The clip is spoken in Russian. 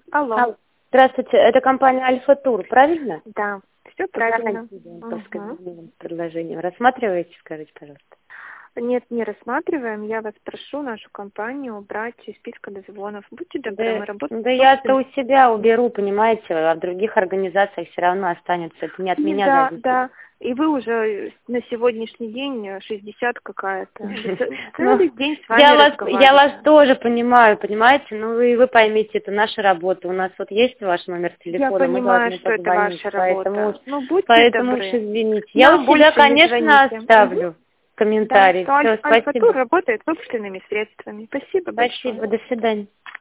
Алло. Здравствуйте, это компания Альфа-Тур, правильно? Да, все правильно. Предложение. Рассматриваете, скажите, пожалуйста? Нет, не рассматриваем. Я вас прошу нашу компанию убрать из списка дозвонов. Будьте добры, мы работаем. Да я-то у себя уберу, понимаете, а в других организациях все равно останется. Это не от меня зависит. Да. И вы уже на сегодняшний день 60 какая-то. Целый день с вами разговариваем. Я вас тоже понимаю, понимаете? Ну и вы поймите, это наша работа. У нас вот есть ваш номер телефона. Я понимаю, что это ваша работа. Поэтому уж извините. Я у себя, конечно, оставлю комментарий. Да, Альфа-Тур работает собственными средствами. Спасибо большое. Спасибо, до свидания.